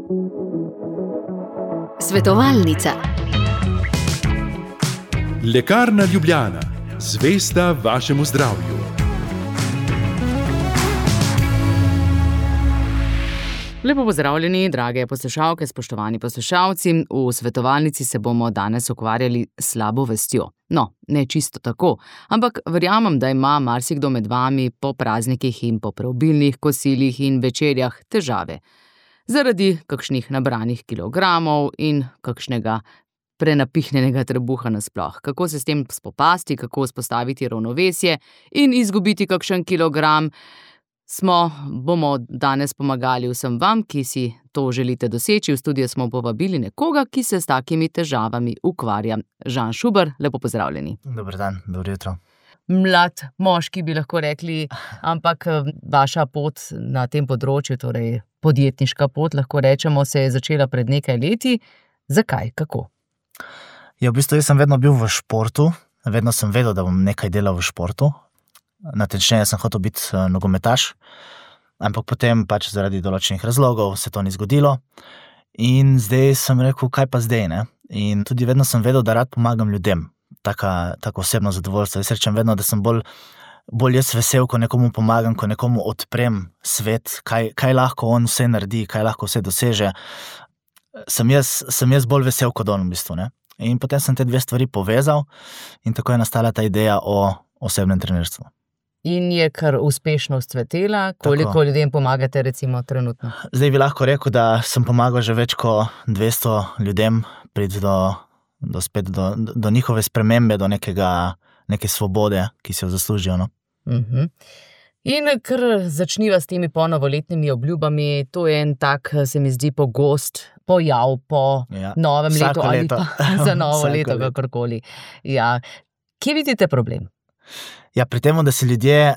Svetovalnica. Lekarna Ljubljana, zvesta vašemu zdravju. Lepo pozdravljeni, drage poslušalke, spoštovani poslušalci. V svetovalnici se bomo danes ukvarjali s slabo vestjo. No, ne čisto tako, ampak verjamem, da ima marsikdo med vami po praznikih in po preobilnih kosilih in večerjah težave. Zaradi kakšnih nabranih kilogramov in kakšnega prenapihnjenega trebuha nasploh. Kako se s tem spopasti, kako vzpostaviti ravnovesje in izgubiti kakšen kilogram, bomo danes pomagali vsem vam, ki si to želite doseči. V studio smo povabili nekoga, ki se s takimi težavami ukvarja. Žan Šuber, lepo pozdravljeni. Dober dan, dobro jutro. Mlad moški bi lahko rekli, ampak vaša pot na tem področju, torej podjetniška pot, lahko rečemo, se je začela pred nekaj leti. Zakaj? Kako? Ja, v bistvu jaz sem vedno bil v športu, vedno sem vedel, da bom nekaj delal v športu. Natančneje sem hotel biti nogometaš, ampak potem pač zaradi določenih razlogov se to ni zgodilo. In zdaj sem rekel, kaj pa zdaj, ne? In tudi vedno sem vedel, da rad pomagam ljudem. Tako osebno zadovoljstvo. Jaz rečem vedno, da sem bolj jaz vesel, ko nekomu pomagam, ko nekomu odprem svet, kaj lahko on vse naredi, kaj lahko vse doseže. Sem jaz bolj vesel kot on v bistvu, ne? In potem sem te dve stvari povezal in tako je nastala ta ideja o osebnem trenerstvu. In je kar uspešno vzcvetela. Koliko ljudem pomagate recimo trenutno? Zdaj bi lahko rekel, da sem pomagal že več kot 200 ljudem priti do njihove spremembe, do neke svobode, ki si jo zaslužijo. No? In kar začniva s temi ponovoletnimi obljubami, to je en tak, se mi zdi, pogost pojav po novem letu ali pa za novo leto, kakorkoli. Ja. Kje vidite problem? Ja, pri tem, da se ljudje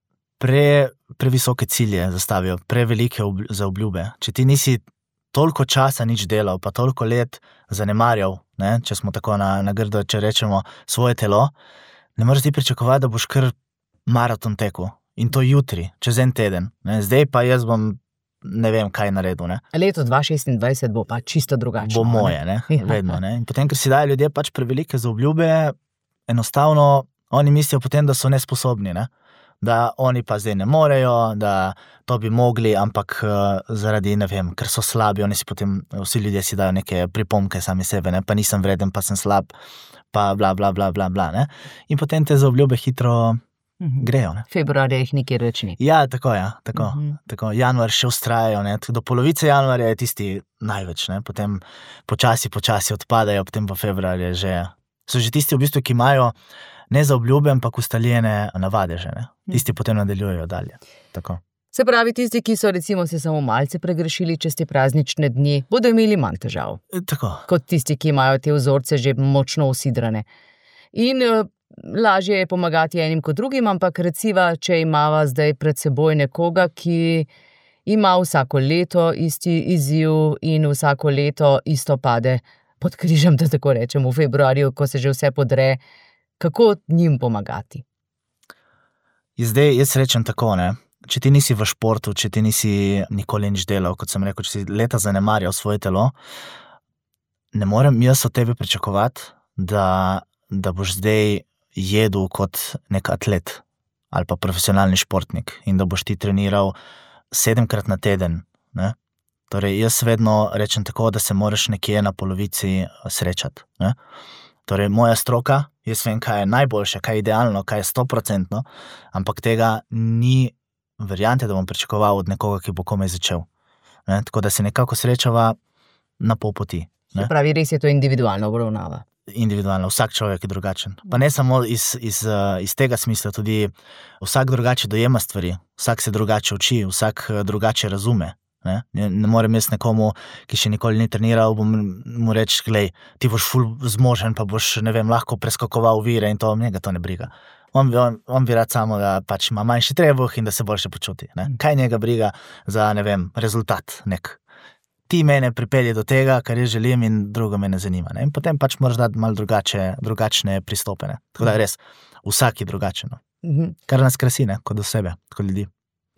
previsoke cilje zastavijo, prevelike za obljube. Če ti nisi toliko časa nič delal, pa toliko let zanemarjal, ne, če smo tako na grdo, če rečemo, svoje telo, ne moreš ti pričakovati, da boš kar maraton tekel. In to jutri, čez en teden. Ne. Zdaj pa jaz bom ne vem, kaj naredil. Ne. Leto 2026 bo pa čisto drugačno. Bo moje, ne, vedno. Ne. In potem, ker si dajo ljudje pač prevelike za obljube, enostavno oni mislijo potem, da so nesposobni, ne? Da oni pa zdaj ne morejo, da to bi mogli, ampak zaradi, ne vem, ker so slabi, oni si potem, vsi ljudje si dajo neke pripomke sami sebe, ne? Pa nisem vreden, pa sem slab, pa bla, bla, bla, bla, bla, ne? In potem te zaobljube hitro grejo, ne? Februarja jih nikjer več ni. Ja, tako. Tako. Januar še vztrajajo, ne? Do polovice januarja je tisti največ, ne? Potem počasi odpadajo, potem pa februarja so že tisti v bistvu, ki imajo ne za obljube, ampak ustaljene navade že, ne? Tisti potem nadaljujejo dalje. Tako. Se pravi, tisti, ki so recimo se samo malce pregrešili čez te praznične dni, bodo imeli manj težav. Tako. Kot tisti, ki imajo te vzorce že močno usidrane. In lažje je pomagati enim kot drugim, ampak recimo, če imava zdaj pred seboj nekoga, ki ima vsako leto isti izziv in vsako leto isto pade pod križem, da tako rečem, v februarju, ko se že vse podre, kako njim pomagati? Zdaj, jaz rečem tako, ne. Če ti nisi v športu, če ti nisi nikoli nič delal, kot sem rekel, če si leta zanemarjal svoje telo, ne morem jaz od tebe pričakovati, da boš zdaj jedel kot nek atlet ali pa profesionalni športnik in da boš ti treniral 7-krat na teden, ne. Torej, jaz vedno rečem tako, da se moraš nekje na polovici srečati, ne. Torej, moja stroka, jaz vem, kaj je najboljše, kaj je idealno, kaj je 100%, ampak tega ni variante, da bom pričakoval od nekoga, ki bo komaj začel. Ne? Tako da se nekako srečava na pol poti. Ne? Se pravi, res je to individualna obravnava. Individualno, vsak človek je drugačen. Pa ne samo iz tega smisla, tudi vsak drugače dojema stvari, vsak se drugače uči, vsak drugače razume. Ne morem jaz nekomu, ki še nikoli ni treniral, mu reči, glej, ti boš ful zmožen, pa boš, ne vem, lahko preskakoval ovire in to, njega to ne briga. On bi rad samo, da pač ima manjši trebuh in da se boljše počuti. Ne? Kaj njega briga za, ne vem, rezultat nek. Ti mene pripelje do tega, kar jaz želim in drugo me ne zanima. Ne? In potem pač moraš dati malo drugačne pristope. Ne? Tako da res, vsak je drugačen. Kar nas krasi, ne? Kot osebe, kot ljudi.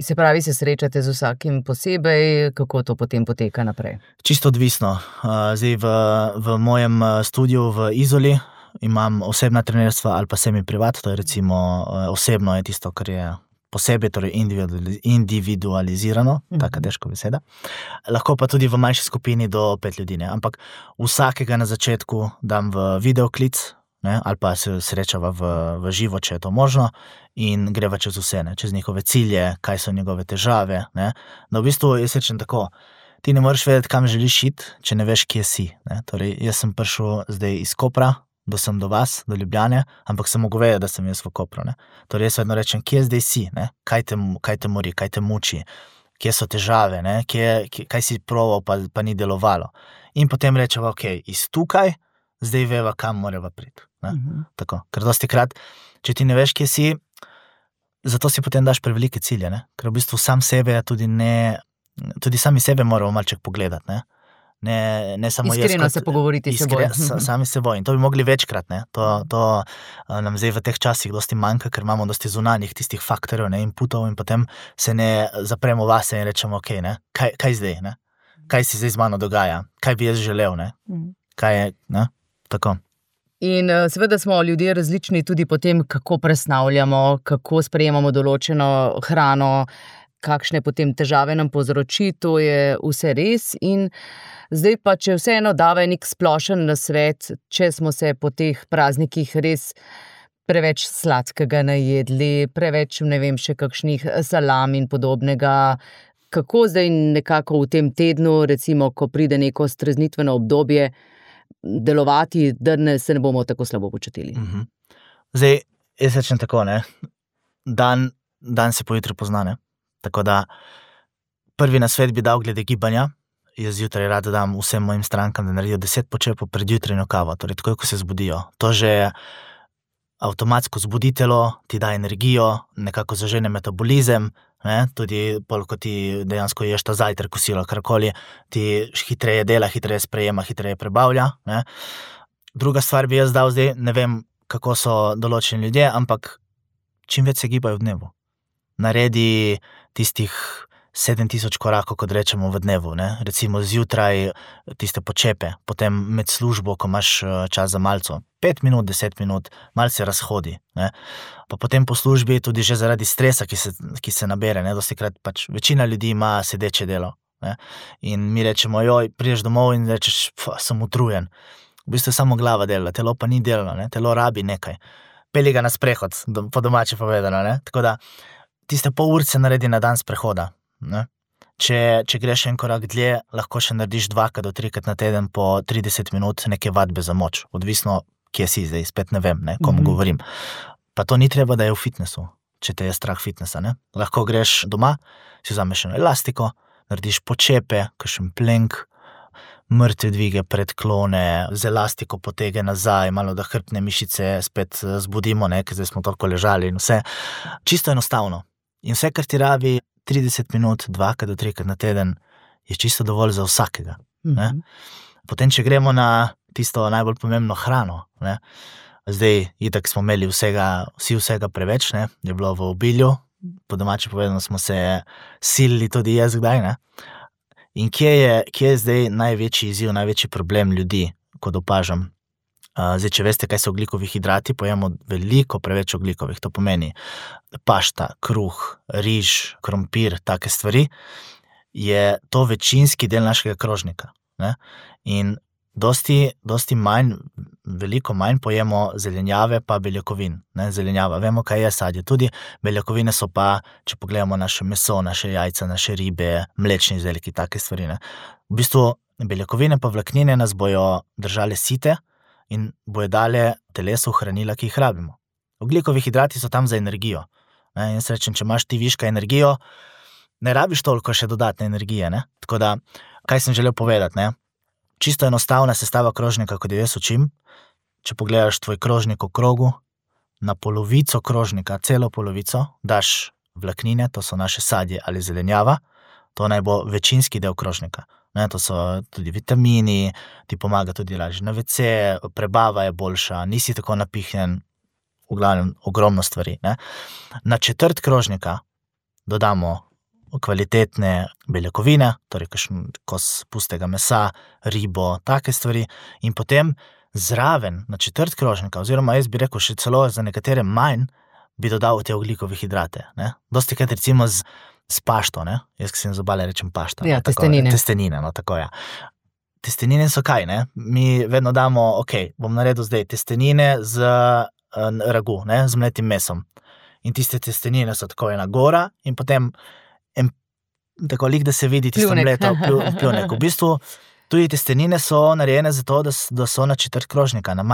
Se pravi, se srečate z vsakim posebej, kako to potem poteka naprej? Čisto odvisno. Zdaj v mojem studiu v Izoli imam osebna trenerstva ali pa semi-privat, to je recimo osebno je tisto, kar je posebej, torej individualizirano, taka težka beseda. Lahko pa tudi v manjši skupini do 5 ljudi, ne. Ampak vsakega na začetku dam v videoklic, ne, ali pa se srečava v živo, če je to možno, in greva čez vse, ne, čez njihove cilje, kaj so njegove težave, ne. No, v bistvu jaz rečem tako, ti ne moreš vedeti, kam želiš iti, če ne veš, kje si, ne. Torej, jaz sem prišel zdaj iz Kopra, sem do vas, do Ljubljane, ampak sem mogel vedeti, da sem jaz v Kopru, ne. Torej, jaz vedno rečem, kje zdaj si, ne, kaj te mori, kaj te muči, kje so težave, ne, kaj si proval, pa ni delovalo. In potem rečeva, ok, iz tukaj, zdaj veva, kam morava priti, ne. Tako, ker dostikrat, če ti ne veš, kje si, zato si potem daš prevelike cilje, ne, ker v bistvu sam sebe tudi sami sebe moramo malček pogledati, ne. Ne samo iskreno se pogovoriti s seboj. Sami s seboj. In to bi mogli večkrat, ne. To nam zdaj v teh časih dosti manjka, ker imamo dosti zunanjih tistih faktorjev, ne, inputov in potem se ne zapremo vase in rečemo, ok, ne, kaj zdaj, ne. Kaj si zdaj z mano dogaja? Kaj bi jaz želel, ne? Kaj je, ne? Tako. In seveda smo ljudje različni tudi po tem, kako presnavljamo, kako sprejemamo določeno hrano, kakšne potem težave nam povzroči, to je vse res. In zdaj pa, če vseeno dava nek splošen nasvet, če smo se po teh praznikih res preveč sladkega najedli, preveč, ne vem, še kakšnih salam in podobnega, kako zdaj nekako v tem tednu, recimo, ko pride neko streznitveno obdobje, delovati, da se ne bomo tako slabo počutili. Zdaj, jaz rečem tako, ne, dan se po jutri pozna, ne. Tako da prvi nasvet bi dal glede gibanja. Jaz zjutraj rad dam vsem mojim strankam, da naredijo 10 počepov pred jutranjo kavo, torej takoj, ko se zbudijo. To že avtomatsko zbudi telo, ti da energijo, nekako zažene metabolizem, ne, tudi pol, ko ti dejansko ješ ta zajtrk, kosilo, karkoli, ti hitreje dela, hitreje sprejema, hitreje prebavlja, ne. Druga stvar bi jaz dal zdaj, ne vem, kako so določeni ljudje, ampak čim več se gibajo v dnevu. Naredi tistih 7000 korakov, kot rečemo v dnevu, ne. Recimo zjutraj tiste počepe, potem med službo, ko imaš čas za malco, 5 minut, 10 minut, malo se razhodi, ne. Pa potem po službi tudi že zaradi stresa, ki se nabere, ne, dostikrat pač večina ljudi ima sedeče delo, ne. In mi rečemo, prideš domov in rečeš, sem utrujen. V bistvu samo glava dela, telo pa ni delalo, ne, telo rabi nekaj. Pelji ga na sprehod, po domače povedano, ne. Tako da tiste pol urce naredi na dan sprehoda, ne. Če greš en korak dlje, lahko še narediš 2 do 3 na teden po 30 minut neke vadbe za moč. Odvisno, kje si zdaj, spet ne vem, ne, komu govorim. Pa to ni treba, da je v fitnessu, če te je strah fitnessa, ne. Lahko greš doma, si vzameš eno elastiko, narediš počepe, kakšen plank, mrtve dvige, predklone, z elastiko potege nazaj, malo da hrbtne mišice spet zbudimo, ne, ker zdaj smo toliko ležali in vse. Čisto enostavno. In vse, kar ti rabi 30 minut, 2 do 3 na teden, je čisto dovolj za vsakega, ne. Potem, če gremo na tisto najbolj pomembno hrano, ne. Zdaj, itak smo imeli vsi vsega preveč, ne, je bilo v obilju, po domače povedano smo se silili tudi jaz kdaj, ne. In kje je zdaj največji izziv, največji problem ljudi, kot opažam? Zdaj, če veste, kaj so ogljikovi hidrati, pojemo veliko preveč ogljikovih, to pomeni pašta, kruh, riž, krompir, take stvari, je to večinski del našega krožnika, ne. In dosti manj, veliko manj pojemo zelenjave pa beljakovin, ne. Zelenjava, vemo, kaj je sadje, tudi beljakovine so pa, če pogledamo naše meso, naše jajca, naše ribe, mlečni izdelki, take stvari, ne. V bistvu beljakovine pa vlaknine nas bojo držale site in bojo dale telesu hranila, ki jih rabimo. Ogljikovi hidrati so tam za energijo, ne. Jaz rečem, če imaš ti viška energijo, ne rabiš toliko še dodatne energije, ne. Tako da, kaj sem želel povedati, ne. Čisto enostavna sestava krožnika, kot jo jaz učim. Če pogledaš tvoj krožnik v krogu, na polovico krožnika, celo polovico, daš vlaknine, to so naše sadje ali zelenjava, to naj bo večinski del krožnika. Ne, to so tudi vitamini, ti pomaga tudi lažje na WC, prebava je boljša, nisi tako napihnjen, v glavnem ogromno stvari, ne. Na četrt krožnika dodamo kvalitetne beljakovine, torej kakšen kos pustega mesa, ribo, take stvari, in potem zraven na četrt krožnika, oziroma jaz bi rekel še celo za nekatere manj, bi dodal te ogljikove hidrate. Ne? Dostikrat recimo s pašto, ne? Jaz, ki sem z Obale, rečem pašto. Ja, ne? Tako, testenine. Testenine, no, tako ja. Testenine so kaj, ne? Mi vedno damo, bom naredil zdaj testenine z ragu, ne? Z mletim mesom. In tiste testenine so tako ena gora in potem tako lik, da se vidi tisto mleto pljunek. V bistvu tudi testenine so narejene zato, da so na četrt krožnika, na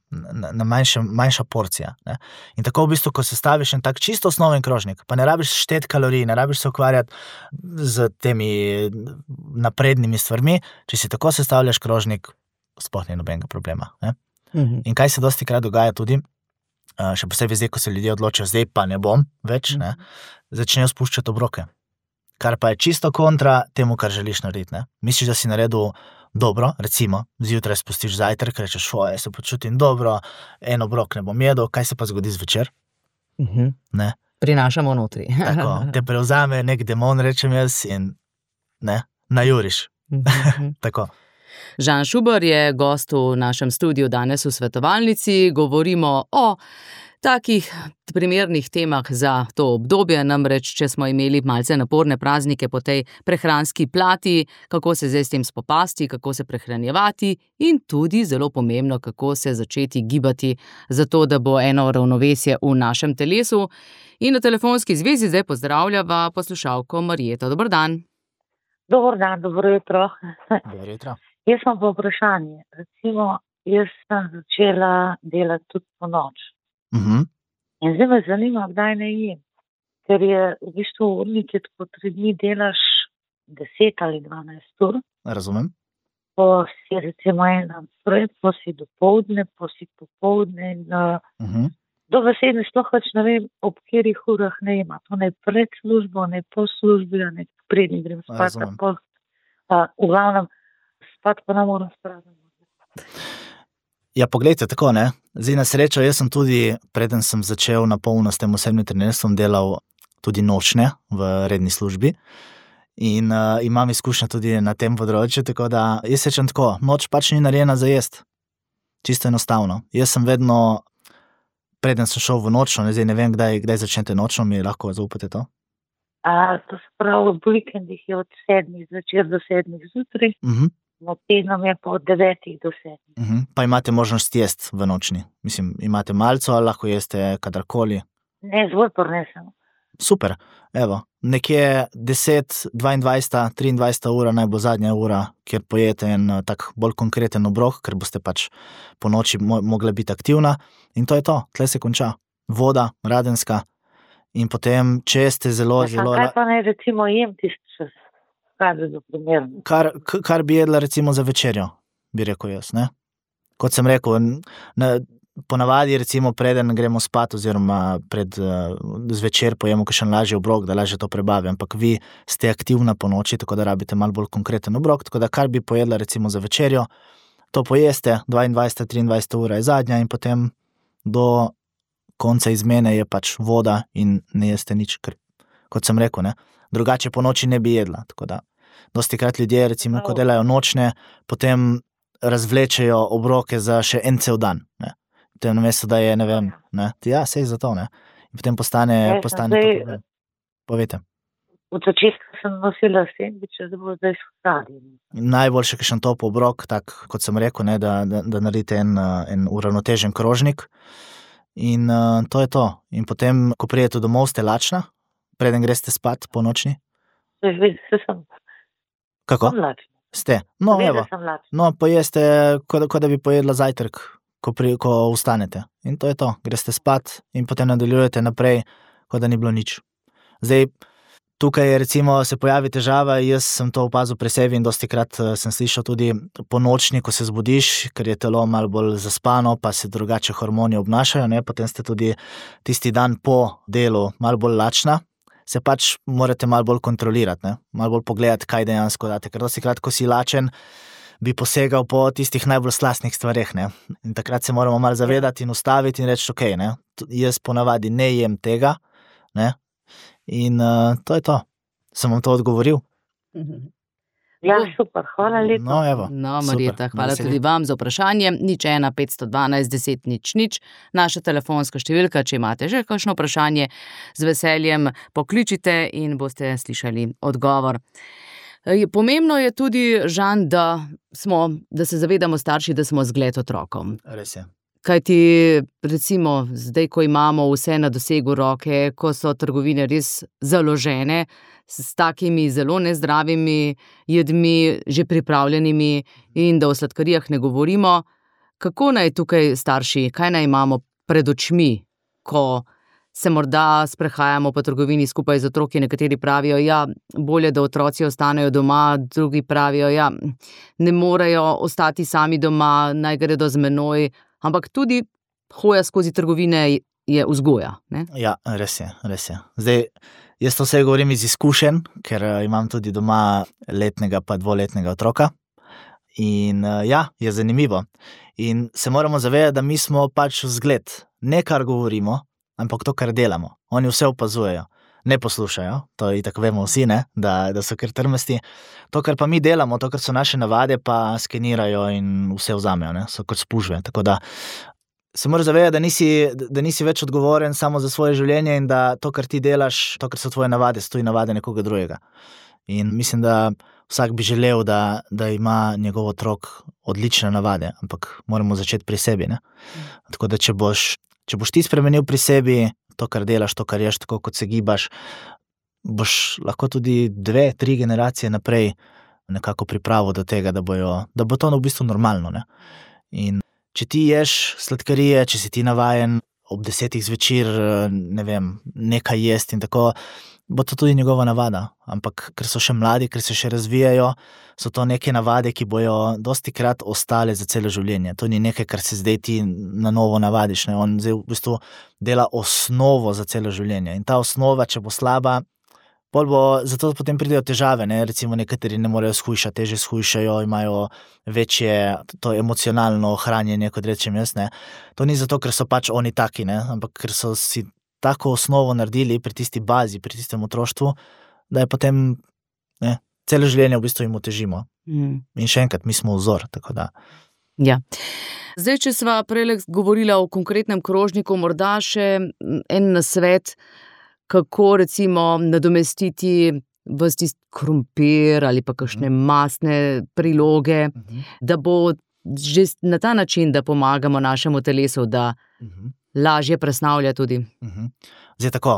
manjša porcija. Ne? In tako v bistvu, ko sestaviš en tak čisto osnoven krožnik, pa ne rabiš šteti kalorij, ne rabiš se ukvarjati z temi naprednimi stvarmi, če si tako sestavljaš krožnik, sploh ni nobenega problema. Ne? In kaj se dostikrat dogaja tudi, še posebej zdaj, ko se ljudje odločijo, zdaj pa ne bom več, ne? Začnejo spuščati obroke. Kar pa je čisto kontra temu, kar želiš narediti. Ne? Misliš, da si naredil dobro, recimo, zjutraj spustiš zajtrk, rečeš, jaz se počutim dobro, en obrok ne bom jedel, kaj se pa zgodi zvečer? Ne? Prinašamo notri. Tako, te prevzame nek demon, rečem jaz, in ne, najuriš. Tako. Žan Šuber je gost v našem studiu danes v Svetovalnici. Govorimo o takih primernih temah za to obdobje, namreč, če smo imeli malce naporne praznike po tej prehranski plati, kako se zdaj s tem spopasti, kako se prehranjevati in tudi zelo pomembno, kako se začeti gibati, zato da bo eno ravnovesje v našem telesu. In na telefonski zvezi zdaj pozdravljava poslušalko Marjeto. Dober dan. Dober dan, dobro jutro. Dobro jutro. Jaz imam pa vprašanje. Recimo, jaz sem začela delati tudi po noč. In zdaj me zanima, kdaj ne jem. Ker je v bistvu urnik, je tako 3 dni delaš 10 ali 12 ur. Razumem. Po si recimo en dan prej, po si dopoldne, po si popoldne in do besedne sploh več ne vem, ob katerih urah ne jem. To ne pred službo, ne po službi, ne prednji grem spat. V glavnem, spat pa ne moram spraviti. Ja, poglejte, tako, ne. Zdaj na srečo, jaz sem tudi, preden sem začel na polno s tem osebnim trenerstvom, delal tudi nočne v redni službi in imam izkušnje tudi na tem področju, tako da jaz rečem tako, noč pač ni narejena za jest. Čisto enostavno. Jaz sem vedno, preden sem šel v nočno, zdaj ne vem, kdaj začnete nočno, mi lahko zaupate to? To se pravi, v vikendih je od 7 zvečer do 7 zjutraj. Med tednom je pa od 9 do 7. Pa imate možnost jesti v nočni? Mislim, imate malco ali lahko jeste kadarkoli? Ne, zvolj prinesem. Super, evo, nekje 10, 22, 23 ura naj bo zadnja ura, kjer pojete en tak bolj konkreten obrok, ker boste pač po noči mogli biti aktivna in to je to, tle se konča. Voda, radenska in potem, če ste zelo... Kaj pa naj recimo jem tisti čas? Kar bi jedla recimo za večerjo, bi rekel jaz, ne? Kot sem rekel, ponavadi recimo preden gremo spat oziroma pred zvečer pojemo kakšen lažji obrok, da lažje to prebavim, ampak vi ste aktivna po noči, tako da rabite malo bolj konkreten obrok, tako da kar bi pojedla recimo za večerjo, to pojeste, 22, 23 ura je zadnja in potem do konca izmene je pač voda in ne jeste nič, ker, kot sem rekel, ne? Drugače po noči ne bi jedla, tako da dostikrat ljudje, recimo, ko delajo nočne, potem razvlečejo obroke za še en cel dan, ne. Potem namesto, da je, ne vem, ne. Ja, sej zato, ne. In potem postane to problem. Povejte. V začetku sem nosila sendviče, da bo zdaj skladil. Najboljše kakšen top obrok, tak, kot sem rekel, ne, da naredite en uravnotežen krožnik in to je to. In potem, ko pridete domov, ste lačna? Preden greste spat po nočni? Sem. Kako? Sem lačna. Ste? No, evo. No, pojeste, kot da bi pojedla zajtrk, ko vstanete. In to je to. Greste spat in potem nadaljujete naprej, kot da ni bilo nič. Zdaj, tukaj recimo se pojavi težava, jaz sem to opazil pri sebi in dostikrat sem slišal tudi po nočni, ko se zbudiš, ker je telo malo bolj zaspano, pa se drugače hormoni obnašajo, ne, potem ste tudi tisti dan po delu malo bolj lačna, se pač morate malo bolj kontrolirati, ne, malo bolj pogledati, kaj dejansko date, ker dostikrat, ko si lačen, bi posegal po tistih najbolj slastnih stvareh, ne, in takrat se moramo malo zavedati in ustaviti in reči, okej, ne, jaz ponavadi ne jem tega, ne, in to je to. Sem vam to odgovoril? Ja, super, hvala lepa. No, evo. No, super, Marjeta, hvala veseli. tudi vam za vprašanje. 01 512 10 00, naša telefonska številka, če imate že kakšno vprašanje, z veseljem pokličite in boste slišali odgovor. Pomembno je tudi, Žan, da se zavedamo starši, da smo zgled otrokom. Res je. Kajti, recimo, zdaj, ko imamo vse na dosegu roke, ko so trgovine res založene s takimi zelo nezdravimi jedmi, že pripravljenimi, in da o sladkarijah ne govorimo, kako naj tukaj starši, kaj naj imamo pred očmi, ko se morda sprehajamo po trgovini skupaj z otroki? Nekateri pravijo, ja, bolje, da otroci ostanejo doma, drugi pravijo, ja, ne morejo ostati sami doma, naj gredo z menoj. Ampak tudi hoja skozi trgovine je vzgoja, ne? Ja, res je. Zdaj, jaz to vse govorim iz izkušenj, ker imam tudi doma letnega pa 2-letnega otroka. In ja, je zanimivo. In se moramo zavedati, da mi smo pač vzgled. Ne kar govorimo, ampak to, kar delamo. Oni vse opazujejo, ne poslušajo, to itak vemo vsi, ne? Da so kar trmasti. To, kar pa mi delamo, to, kar so naše navade, pa skenirajo in vse vzamejo, ne? So kot spužve. Tako da se moraš zavedati, da nisi več odgovoren samo za svoje življenje in da to, kar ti delaš, to, kar so tvoje navade, so tudi navade nekoga drugega. In mislim, da vsak bi želel, da ima njegov otrok odlične navade, ampak moramo začeti pri sebi, ne? Tako da če boš ti spremenil pri sebi to, kar delaš, to, kar ješ, tako kot se gibaš, boš lahko tudi 2-3 generacije naprej nekako pripravil do tega, da bo to v bistvu normalno, ne? In če ti ješ sladkarije, če si ti navajen ob 10 zvečer, ne vem, nekaj jesti in tako, bo to tudi njegova navada. Ampak ker so še mladi, ker se še razvijajo, so to neke navade, ki bojo dostikrat ostale za celo življenje. To ni nekaj, kar se zdaj ti na novo navadiš, ne? On zdaj v bistvu dela osnovo za celo življenje. In ta osnova, če bo slaba, zato potem pridejo težave, ne? Recimo nekateri ne morejo shujšati, težje shujšajo, imajo večje to emocionalno ohranjanje, kot rečem jaz, ne? To ni zato, ker so pač oni taki, ne? Ampak ker so si tako osnovo naredili pri tisti bazi, pri tistem otroštvu, da je potem celo življenje v bistvu jim otežimo. In še enkrat, mi smo vzor, tako da. Ja. Zdaj, če sva prej govorila o konkretnem krožniku, morda še en nasvet, kako recimo nadomestiti ves tisti krompir ali pa kakšne mastne priloge, da bo že na ta način, da pomagamo našemu telesu, da lažje presnavlja tudi. Zdaj tako,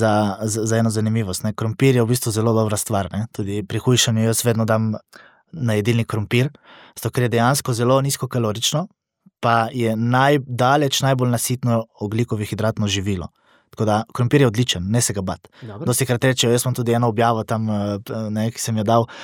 za eno zanimivost, ne? Krompir je v bistvu zelo dobra stvar, ne? Tudi pri hujšanju jaz vedno dam na jedilnik krompir, zato ker je dejansko zelo nizkokalorično, pa je najbolj nasitno ogljikovih hidratno živilo. Tako da krompir je odličen, ne se ga bati. Dostikrat rečejo, jaz imam tudi eno objavo tam, ki sem jo dal,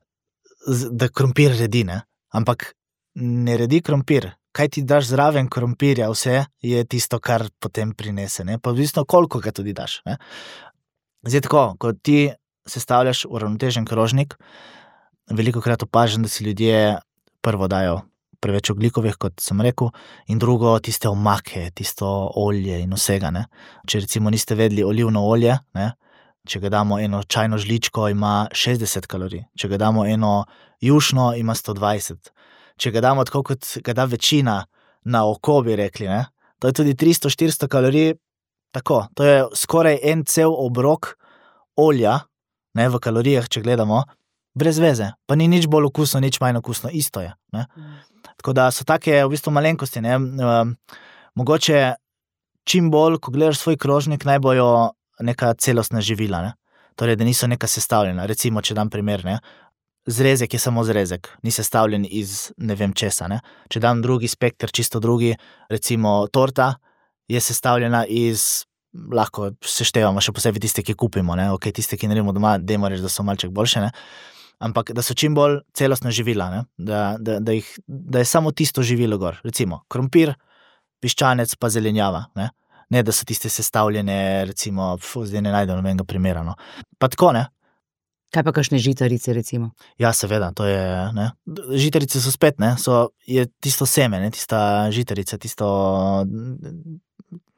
da krompir redi, ne? Ampak ne redi krompir. Kaj ti daš zraven krompirja, vse je tisto, kar potem prinese, ne? Pa v bistvu koliko ga tudi daš, ne? Zdaj tako, ko ti sestavljaš uravnotežen krožnik, velikokrat opažam, da si ljudje prvo dajo preveč ogljikovih, kot sem rekel, in drugo tiste omake, tisto olje in vsega, ne? Če recimo niste vedeli, olivno olje, ne? Če ga damo eno čajno žličko, ima 60 kalorij. Če ga damo eno jušno, ima 120. Če ga damo tako, kot ga da večina na oko, bi rekli, ne? To je tudi 300-400 kalorij, tako, to je skoraj en cel obrok olja, ne, v kalorijah, če gledamo, brez veze, pa ni nič bolj okusno, nič manj okusno, isto je, ne? Tako da so take v bistvu malenkosti, ne? Mogoče čim bolj, ko gledaš svoj krožnik, naj bojo neka celostna živila, ne? Torej, da niso neka sestavljena. Recimo, če dam primer, ne? Zrezek je samo zrezek, ni sestavljen iz ne vem česa, ne? Če dam drugi spekter, čisto drugi, recimo torta, je sestavljena iz, lahko seštevamo še posebej tiste, ki kupimo, ne? Ok, tiste, ki naredimo doma, dajmo reči, da so malček boljše, ne? Ampak da so čim bolj celostna živila, ne? Da je samo tisto živilo gor. Recimo, krompir, piščanec pa zelenjava, ne? Ne, da so tiste sestavljene, recimo, zdaj ne najdem nobenega primera, no. Pa tako, ne? Kaj pa kakšne žitarice, recimo? Ja, seveda, to je, ne? Žitarice so spet, ne? Je tisto seme, ne? Tista žitarica, tisto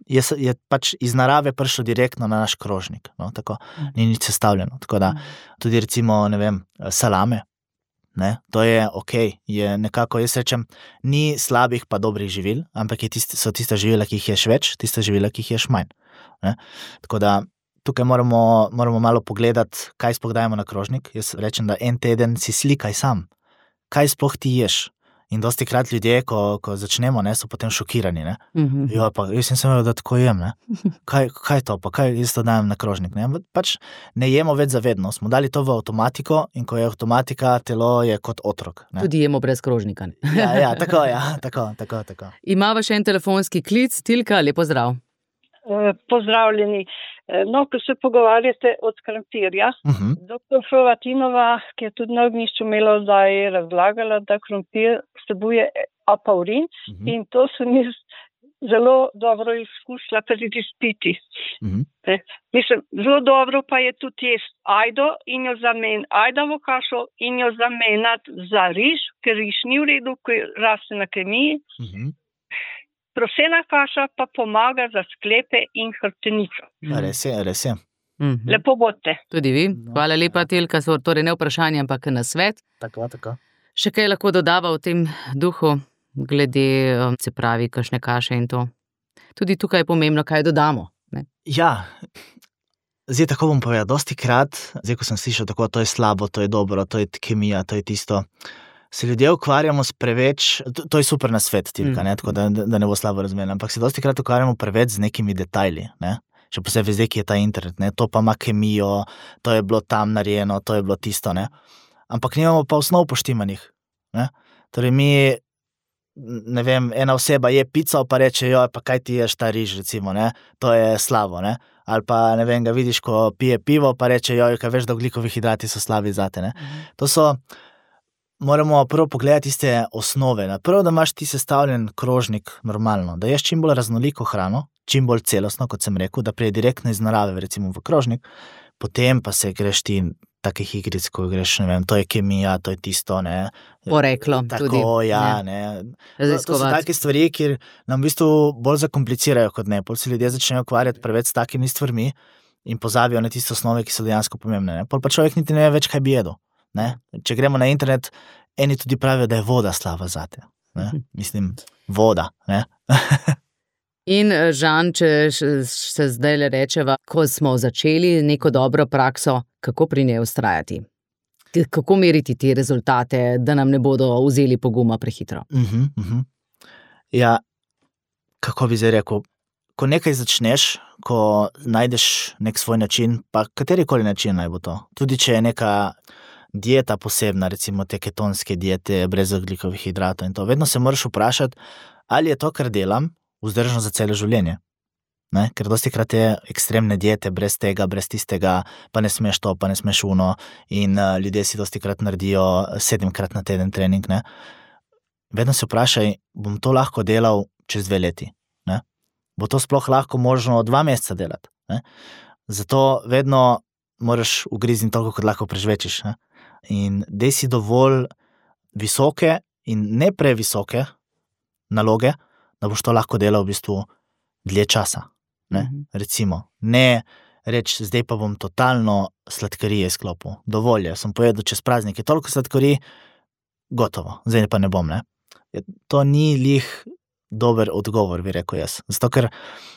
je pač iz narave prišlo direktno na naš krožnik, no, tako, ni nič sestavljeno, tako da tudi recimo, ne vem, salame, ne, to je okej, je nekako, jaz rečem, ni slabih pa dobrih živil, ampak so tista živila, ki jih ješ več, tista živila, ki jih ješ manj, ne, tako da tukaj moramo malo pogledati, kaj sploh dajemo na krožnik, jaz rečem, da en teden si slikaj sam, kaj sploh ti ješ. In dosti krat ljudje, ko začnemo, ne, so potem šokirani, ne. Jo, pa jaz sem vedel, da tako jem, ne. Kaj to pa, kaj jaz to dajem na krožnik, ne. Pač ne jemo več zavedno, smo dali to v avtomatiko in ko je avtomatika, telo je kot otrok, ne. Tudi jemo brez krožnika. Tako. Imava še en telefonski klic. Tilka, lepo zdrav. Pozdravljeni. No, ko se pogovarjate od krompirja, dr. Frovatinova, ki je tudi na ognjišču imela, da je razlagala, da krompir vsebuje apaurin in to sem jaz zelo dobro izkusila pri izpiti. Mislim, zelo dobro pa je tudi jesti ajdo in jo ajdovo kašo in jo zamenjati za riž, ker riž ni v redu, ko raste na kemiji. Prosena kaša pa pomaga za sklepe in hrbtenico. Res je. Lepo bodite. Tudi vi. Hvala lepa, Tilka. Torej ne vprašanje, ampak nasvet. Tako. Še kaj lahko dodava v tem duhu, glede, se pravi, kakšne kaše in to? Tudi tukaj je pomembno, kaj dodamo. Ne? Ja, zdaj tako bom povedal, dosti krat, zdaj ko sem slišal tako, to je slabo, to je dobro, to je kemija, to je tisto, se ljudje ukvarjamo s preveč, to je super nasvet, Tilka, ne, tako da ne bo slabo razumljeno, ampak se dosti krat ukvarjamo preveč z nekimi detajli, ne, še posebej zdaj, ki je ta internet, ne, to pa ima kemijo, to je bilo tam narejeno, to je bilo tisto, ne, ampak nimamo pa osnov poštimanih, ne, torej mi, ne vem, ena oseba je pico, pa reče, jo, pa kaj ti ješ ta riž, recimo, ne, to je slabo, ne, ali pa, ne vem, ga vidiš, ko pije pivo, pa reče, jo, kaj veš, da ogljikovi hidrati so slabi zate, ne, to so. Moramo prvo pogledati tiste osnove. Prvo, da imaš ti sestavljen krožnik normalno, da ješ čim bolj raznoliko hrano, čim bolj celostno, kot sem rekel, da prije direktno iz narave, recimo v krožnik, potem pa se greš ti takih igric, ko greš, ne vem, to je kemija, to je tisto, ne. Poreklo. Tako, tudi, ne. To so take stvari, ki nam v bistvu bolj zakomplicirajo kot ne. Pol se ljudje začnejo ukvarjati preveč s takimi stvarmi in pozabijo na tiste osnove, ki so dejansko pomembne, ne. Pol pa človek niti ne ve več, kaj bi jedel. Ne? Če gremo na internet, eni tudi pravijo, da je voda slaba zate. Ne? Mislim, voda. Ne? In Žan, če se zdaj le rečeva, ko smo začeli neko dobro prakso, kako pri njej vztrajati? Kako meriti te rezultate, da nam ne bodo vzeli poguma prehitro? Ja, kako bi zdaj rekel, ko nekaj začneš, ko najdeš nek svoj način, pa katerikoli način naj bo to, tudi če je neka dieta posebna, recimo te ketonske diete, brez ogljikovih hidratov in to, vedno se moraš vprašati, ali je to, kar delam, vzdržno za celo življenje. Ne? Ker dosti krat je ekstremne diete, brez tega, brez tistega, pa ne smeš to, pa ne smeš uno in ljudje si dosti krat naredijo 7-krat na teden trening, ne? Vedno se vprašaj, bom to lahko delal čez 2 leti, ne? Bo to sploh lahko možno 2 meseca delati, ne? Zato vedno moraš ugrizniti toliko, kot lahko prežvečiš, ne? In dej si dovolj visoke in ne previsoke naloge, da boš to lahko delal v bistvu dlje časa, ne? Recimo, ne reči, zdaj pa bom totalno sladkarije izklopil, dovolj je, sem pojedel čez praznike, toliko sladkarij, gotovo, zdaj pa ne bom, ne? To ni lih dober odgovor, bi rekel jaz, zato ker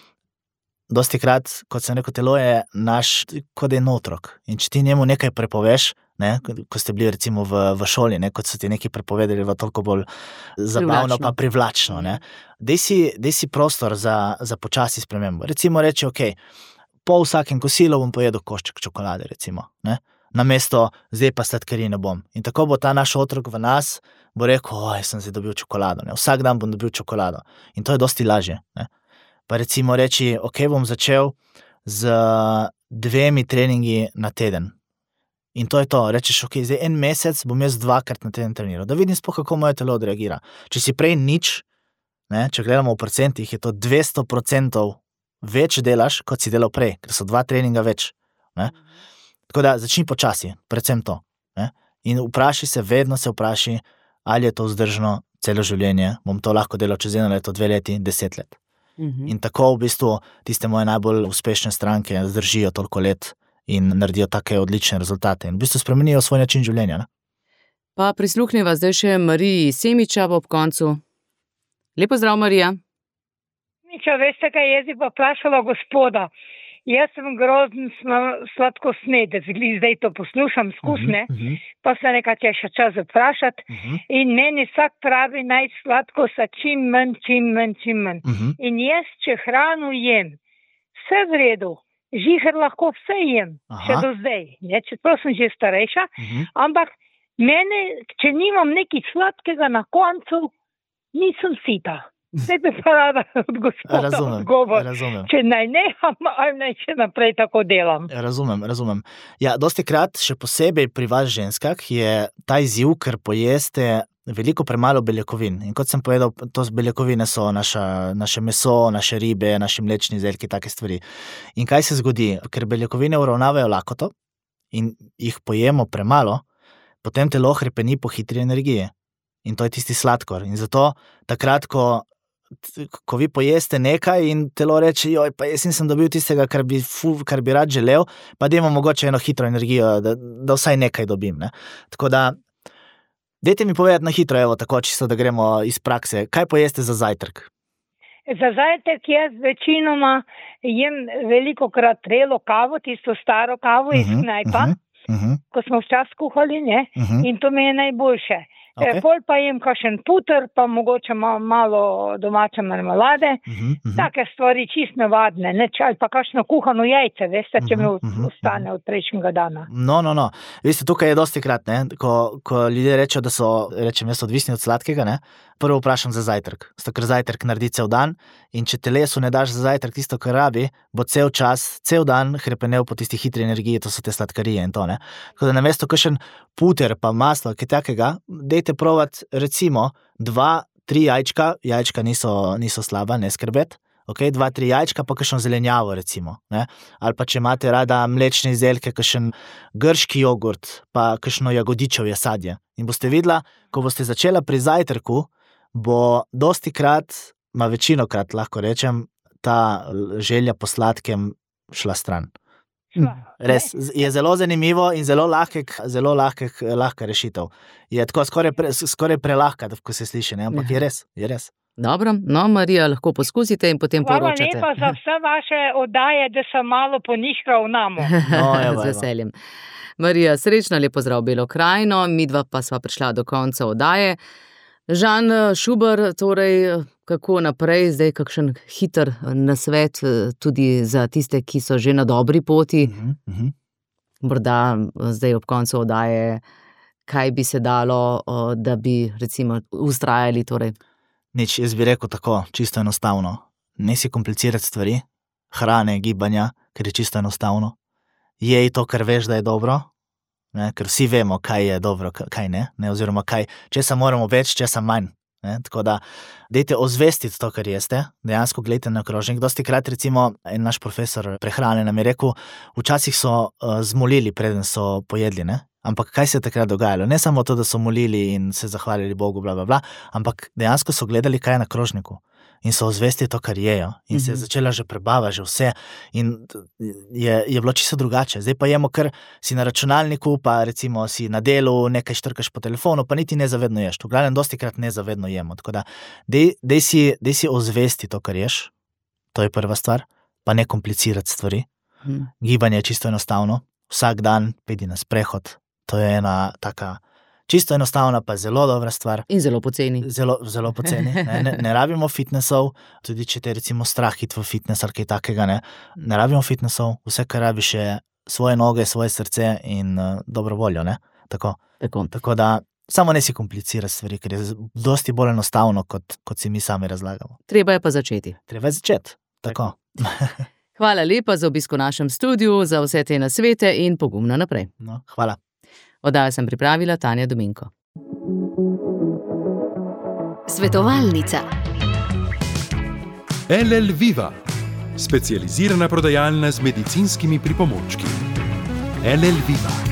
dosti krat, kot sem rekel, telo je naš, kot je otrok, in če ti njemu nekaj prepoveš, ne, ko ste bili recimo v šoli, ne, kot so ti nekaj prepovedali, je toliko bolj zabavno pa privlačno, ne. Dej si prostor za počasi spremembo. Recimo reči, ok, po vsakem kosilu bom pojedel košček čokolade, recimo, ne, namesto zdaj pa sladkarij ne bom. In tako bo ta naš otrok v nas, bo rekel, oj, sem zdaj dobil čokolado, ne, vsak dan bom dobil čokolado. In to je dosti lažje, ne. Pa recimo reči, ok, bom začel z 2 treningi na teden. In to je to, rečeš, ok, zdaj 1 mesec bom jaz 2-krat na teden treniral, da vidim sploh, kako moje telo odreagira. Če si prej nič, ne, če gledamo v procentih, je to 200% več delaš, kot si delal prej, ker so 2 treninga več, ne. Tako da začni počasi, predvsem to, ne. In vedno se vpraši, ali je to vzdržno celo življenje, bom to lahko delal čez 1 leto, 2 leti, 10 let. In tako v bistvu tiste moje najbolj uspešne stranke zdržijo toliko let in naredijo take odlične rezultate in v bistvu spremenijo svoj način življenja. Ne? Pa prisluhneva zdaj še Mariji Semiča ob koncu. Lepo zdrav, Marija. Semiča, veste, kaj jaz bi pa vprašala gospoda. Jaz sem grozen sladkosnedec, zdaj to poslušam, skusne, pa se nekaj še čas vprašati in meni vsak pravi naj sladkosa čim manj. In jaz, če hrano jem, vse v redu, žiher lahko vse jem, še do zdaj, ne, čeprav sem že starejša, ampak mene, če nimam nekaj sladkega na koncu, nisem sita. Zdaj bi pa rada od gospoda odgovor. Razumem. Če naj neham, ali naj še naprej tako delam. Razumem. Ja, dosti krat, še posebej pri vas ženskah, je ta izziv, ker pojeste veliko premalo beljakovin. In kot sem povedal, to beljakovine so naše meso, naše ribe, naši mlečni izdelki, take stvari. In kaj se zgodi? Ker beljakovine uravnavajo lakoto in jih pojemo premalo, potem telo hrepeni po hitri energiji. In to je tisti sladkor. In zato takrat, ko vi pojeste nekaj in telo reče, joj, pa jaz nisem dobil tistega, kar bi rad želel, pa dajmo mogoče eno hitro energijo, da vsaj nekaj dobim. Ne? Tako da, dajte mi povedati na hitro, evo, tako čisto, da gremo iz prakse. Kaj pojeste za zajtrk? Za zajtrk jaz večinoma jem velikokrat trelo kavo, tisto staro kavo iz knajpa, ko smo včasih kuhali, ne? In to mi je najboljše. Okay. Pol pa jem kakšen puter, pa mogoče malo domače marmelade, take stvari čist navadne, ali pa kakšno kuhano jajce, veste, če mi ostane od prejšnjega dana. No. Veste, tukaj je dosti krat, ne, ko ljudje rečejo, da so, jaz odvisni od sladkega, ne, prvo vprašam za zajtrk, ker zajtrk naredi cel dan in če telesu ne daš za zajtrk tisto, kar rabi, bo cel dan hrepenel po tisti hitri energiji, to so te sladkarije in to, ne. Tako da namesto kakšen puter pa maslo, kaj takega, dejte provat recimo 2-3 jajčka niso slaba, ne skrbeti, okay? 2-3 jajčka pa kakšno zelenjavo recimo, ne? Ali pa če imate rada mlečne izdelke, kakšen grški jogurt, pa kakšno jagodičevje sadje. In boste videla, ko boste začela pri zajtrku, bo dosti krat, večinokrat lahko rečem, ta želja po sladkem šla stran. Res, je zelo zanimivo in zelo lahka rešitev. Je tako skoraj prelahka, ko se sliši, ne? Ampak je res. Dobro, Marija, lahko poskusite in potem poročate. Hvala lepa za vse vaše oddaje, da sem malo po njih ravnamo. Z veseljem. Marija, srečno, lepo zdrav Belo krajino, midva pa sva prišla do konca oddaje. Žan Šuber, torej, kako naprej, zdaj kakšen hiter nasvet tudi za tiste, ki so že na dobri poti. Morda zdaj ob koncu oddaje, kaj bi se dalo, da bi recimo vztrajali, torej. Nič, jaz bi rekel tako, čisto enostavno. Ne si komplicirati stvari, hrane, gibanja, ker je čisto enostavno. Jej to, kar veš, da je dobro. Ne, ker vsi vemo, kaj je dobro, kaj ne, oziroma česa moramo več, česa manj. Ne, tako da, dajte ozvestiti to, kar jeste, dejansko gledajte na krožnik. Dosti krat, recimo, en naš profesor prehrane nam je rekel, včasih so zmolili, preden so pojedli, ne? Ampak kaj se je takrat dogajalo? Ne samo to, da so molili in se zahvalili Bogu, ampak dejansko so gledali, kaj je na krožniku. In so ozvesti to, kar jejo. In se je začela že prebava, že vse. In je bilo čisto drugače. Zdaj pa jemo, ker si na računalniku, pa recimo si na delu, nekaj štrkaš po telefonu, pa niti nezavedno ješ. V glavnem dosti krat nezavedno jemo. Tako da, dej si ozvesti to, kar ješ. To je prva stvar. Pa ne komplicirati stvari. Gibanje je čisto enostavno. Vsak dan pedi na sprehod. To je ena taka čisto enostavna, pa zelo dobra stvar. In zelo poceni. Zelo poceni. Ne rabimo fitnessov, tudi če te recimo strah iti v fitness ali kaj takega, ne rabimo fitnessov, vse, kar rabiš je svoje noge, svoje srce in dobro voljo, ne? Tako da, samo ne si komplicirati stvari, ker je dosti bolj enostavno, kot si mi sami razlagamo. Treba je pa začeti. Tako. Hvala lepa za obisk v našem studiu, za vse te nasvete in pogumno naprej. No, hvala. Oddajo sem pripravila Tanja Dominko. Svetovalnica. LL Viva, specializirana prodajalna z medicinskimi pripomočki. LL Viva.